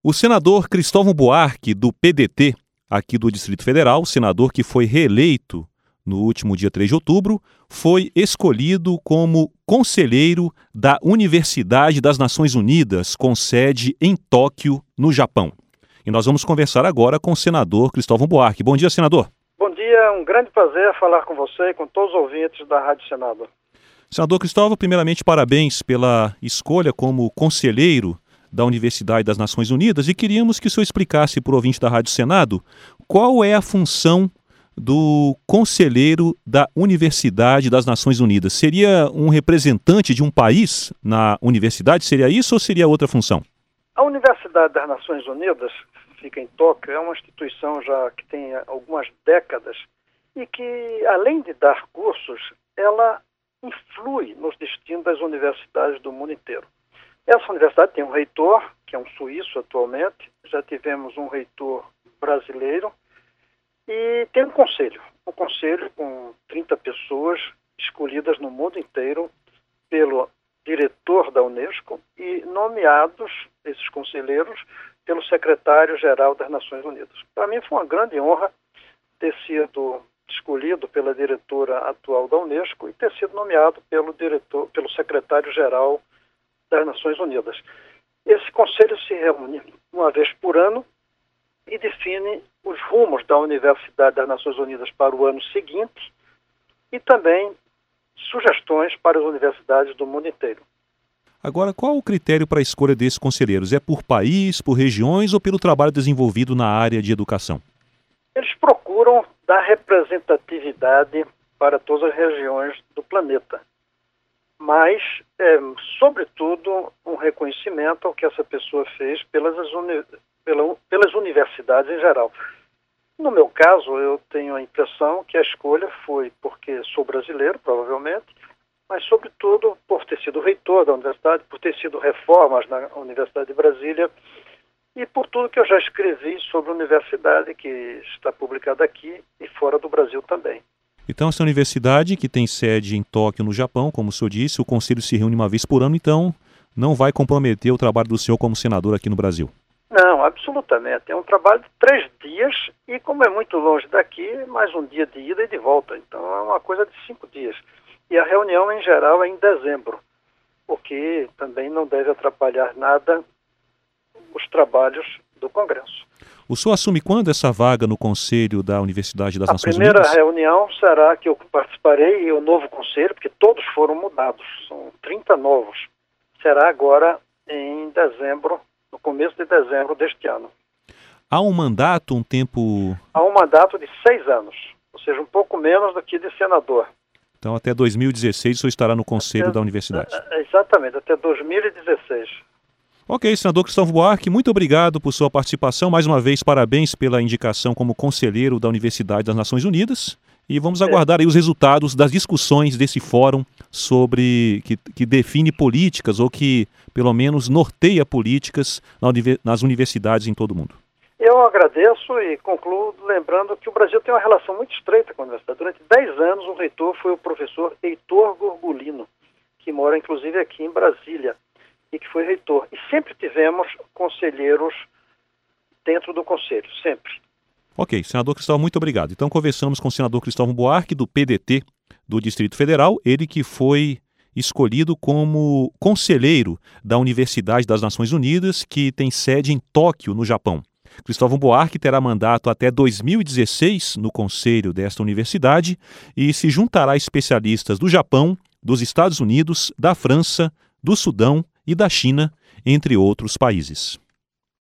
O senador Cristóvão Buarque, do PDT, aqui do Distrito Federal, senador que foi reeleito no último dia 3 de outubro, foi escolhido como conselheiro da Universidade das Nações Unidas, com sede em Tóquio, no Japão. E nós vamos conversar agora com o senador Cristóvão Buarque. Bom dia, senador. Bom dia, é um grande prazer falar com você e com todos os ouvintes da Rádio Senado. Senador Cristóvão, primeiramente parabéns pela escolha como conselheiro da Universidade das Nações Unidas e queríamos que o senhor explicasse para o ouvinte da Rádio Senado qual é a função do conselheiro da Universidade das Nações Unidas. Seria um representante de um país na universidade? Seria isso ou seria outra função? A Universidade das Nações Unidas, fica em Tóquio, é uma instituição já que tem algumas décadas e que, além de dar cursos, ela influi nos destinos das universidades do mundo inteiro. Essa universidade tem um reitor, que é um suíço atualmente, já tivemos um reitor brasileiro, e tem um conselho com 30 pessoas escolhidas no mundo inteiro pelo diretor da Unesco e nomeados, esses conselheiros, pelo secretário-geral das Nações Unidas. Para mim foi uma grande honra ter sido escolhido pela diretora atual da Unesco e ter sido nomeado pelo secretário-geral das Nações Unidas. Esse conselho se reúne uma vez por ano e define os rumos da Universidade das Nações Unidas para o ano seguinte e também sugestões para as universidades do mundo inteiro. Agora, qual o critério para a escolha desses conselheiros? É por país, por regiões ou pelo trabalho desenvolvido na área de educação? Eles procuram dar representatividade para todas as regiões do planeta, mas, sobretudo, um reconhecimento ao que essa pessoa fez pelas universidades em geral. No meu caso, eu tenho a impressão que a escolha foi porque sou brasileiro, provavelmente, mas, sobretudo, por ter sido reitor da universidade, por ter sido reformas na Universidade de Brasília e por tudo que eu já escrevi sobre a universidade, que está publicada aqui e fora do Brasil também. Então, essa universidade, que tem sede em Tóquio, no Japão, como o senhor disse, o conselho se reúne uma vez por ano, então não vai comprometer o trabalho do senhor como senador aqui no Brasil? Não, absolutamente. É um trabalho de 3 dias e, como é muito longe daqui, mais um dia de ida e de volta. Então, é uma coisa de 5 dias. E a reunião, em geral, é em dezembro, o que também não deve atrapalhar nada os trabalhos do Congresso. O senhor assume quando essa vaga no Conselho da Universidade das Nações Unidas? A primeira reunião será que eu participarei e o novo conselho, porque todos foram mudados, são 30 novos. Será agora em dezembro, no começo de dezembro deste ano. Há um mandato, um tempo... Há um mandato de 6 anos, ou seja, um pouco menos do que de senador. Então, até 2016, o senhor estará no Conselho da Universidade. Exatamente, até 2016. Ok, senador Cristóvão Buarque, muito obrigado por sua participação. Mais uma vez, parabéns pela indicação como conselheiro da Universidade das Nações Unidas. E vamos aguardar aí os resultados das discussões desse fórum sobre que define políticas ou que, pelo menos, norteia políticas nas universidades em todo o mundo. Eu agradeço e concluo lembrando que o Brasil tem uma relação muito estreita com a universidade. Durante 10 anos, o reitor foi o professor Heitor Gorgulino, que mora, inclusive, aqui em Brasília, e que foi reitor. E sempre tivemos conselheiros dentro do conselho, sempre. Ok, senador Cristóvão, muito obrigado. Então, conversamos com o senador Cristóvão Buarque, do PDT do Distrito Federal, ele que foi escolhido como conselheiro da Universidade das Nações Unidas, que tem sede em Tóquio, no Japão. Cristóvão Buarque terá mandato até 2016 no conselho desta universidade e se juntará a especialistas do Japão, dos Estados Unidos, da França, do Sudão e da China, entre outros países.